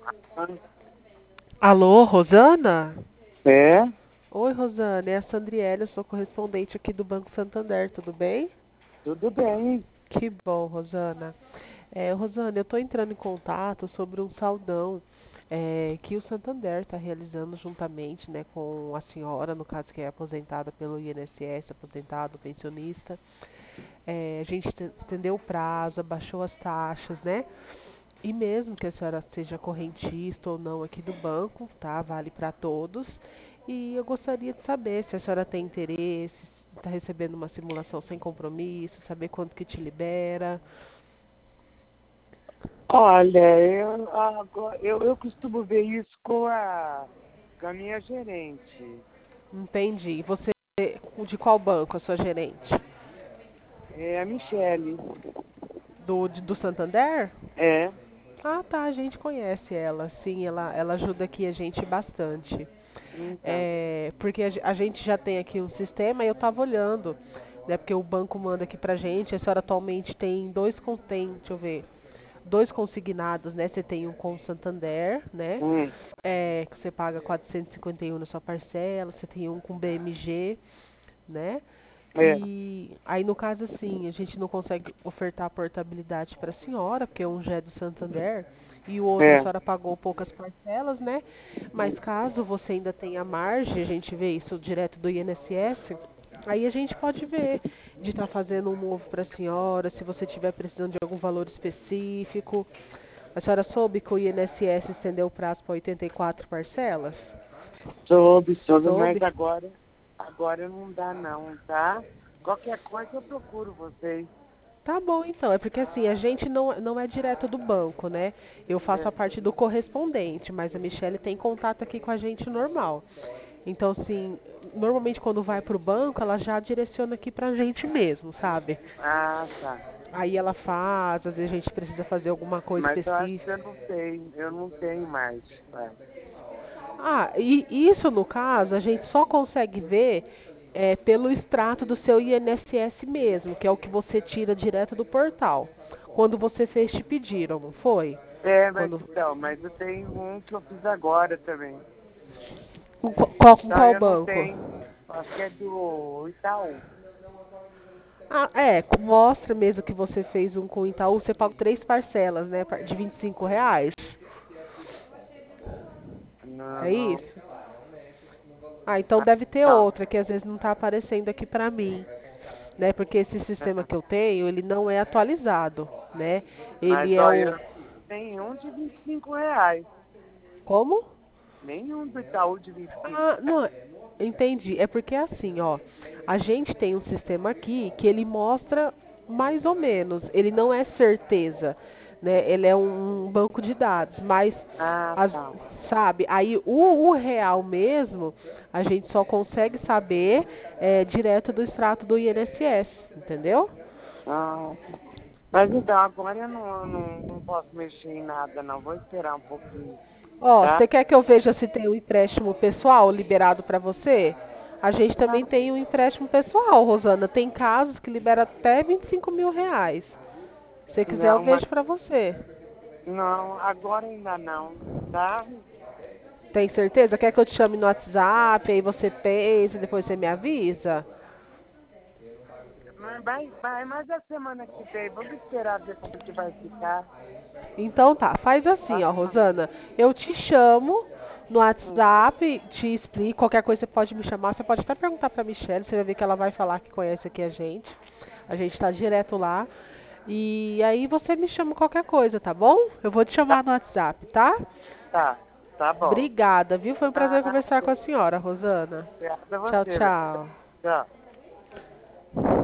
Alô, Rosana? É, Oi, Rosana, é a Sandriele, eu sou correspondente aqui do Banco Santander, tudo bem? tudo bem. Que bom, Rosana. Rosana, eu estou entrando em contato sobre um saldão que o Santander está realizando juntamente, né, com a senhora, no caso que é aposentada pelo INSS, aposentado, pensionista. A gente estendeu o prazo, abaixou as taxas, né? E mesmo que a senhora seja correntista ou não aqui do banco, tá? Vale para todos. E eu gostaria de saber se a senhora tem interesse, está recebendo uma simulação sem compromisso, saber quanto que te libera. Olha, eu costumo ver isso com a minha gerente. Entendi. Você, de qual banco, a sua gerente? É a Michele. Do Santander? É, Ah, tá, a gente conhece ela, sim, ela ajuda aqui a gente bastante. então. Porque a gente já tem aqui um sistema e eu estava olhando, né? Porque o banco manda aqui pra gente, a senhora atualmente tem deixa eu ver, dois consignados, né? Você tem um com o Santander, né? Hum, Que você paga 451 na sua parcela, você tem um com BMG, né? é, E aí no caso assim, a gente não consegue ofertar a portabilidade para a senhora, porque um já é do Santander e o outro a é. senhora pagou poucas parcelas, né? Mas caso você ainda tenha margem, a gente vê isso direto do INSS, aí a gente pode ver de estar fazendo um novo para a senhora, se você estiver precisando de algum valor específico. A senhora soube que o INSS estendeu o prazo para 84 parcelas? Soube, mas Soube? agora não dá não, tá? Qualquer coisa eu procuro vocês. Tá bom, então. É porque assim, a gente não é direto do banco, né? Eu faço É. a parte do correspondente, mas a Michelle tem contato aqui com a gente normal. Então, assim, normalmente quando vai pro banco, ela já direciona aqui pra gente mesmo, sabe? Ah, tá. Aí ela faz, às vezes a gente precisa fazer alguma coisa Mas eu acho que específica. eu não tenho mais. É. Ah, e isso no caso, a gente só consegue ver pelo extrato do seu INSS mesmo, que é o que você tira direto do portal. Quando você fez, te pediram, não foi? É, Quando mas eu tenho um que eu fiz agora também. com Então qual eu não banco? tenho. Acho que é do Itaú. Ah, mostra mesmo que você fez um com o Itaú, você paga três parcelas, né, de R$ 25. É Não. isso? Ah, então Ah, deve ter não. outra que às vezes não está aparecendo aqui pra mim, né? Porque esse sistema que eu tenho, ele não é atualizado, né? Mas Ele é olha, o eu nenhum de R$ 25. como? Nenhum do Itaú de 25 Ah, reais. não, entendi. É porque assim, ó, a gente tem um sistema aqui que ele mostra mais ou menos, ele não é certeza, né? Ele é um banco de dados, mas Ah, as- tá. sabe, aí o real mesmo, a gente só consegue saber direto do extrato do INSS, entendeu? Ah, mas então, agora eu não posso mexer em nada, não. Vou esperar um pouquinho, Ó, tá? você quer que eu veja se tem um empréstimo pessoal liberado para você? A gente também Não, tem um empréstimo pessoal, Rosana. Tem casos que libera até R$ 25.000. Se você quiser, eu não, mas vejo para você. não, agora ainda não, tá? Tem certeza? Quer que eu te chame no WhatsApp, aí você pensa e depois você me avisa? Mas vai mais a semana que vem. Vamos esperar ver como que vai ficar, Então tá, faz assim, tá? ó, Rosana. Eu te chamo no Hum, WhatsApp, te explico. Qualquer coisa você pode me chamar. Você pode até perguntar pra Michelle, você vai ver que ela vai falar que conhece aqui a gente. A gente tá direto lá. E aí você me chama qualquer coisa, tá bom? Eu vou te tá, chamar no WhatsApp, tá? tá bom. Obrigada, viu? Foi um prazer Ah, conversar com a senhora, Rosana. obrigada a Tchau, você, meu. tchau. Tchau.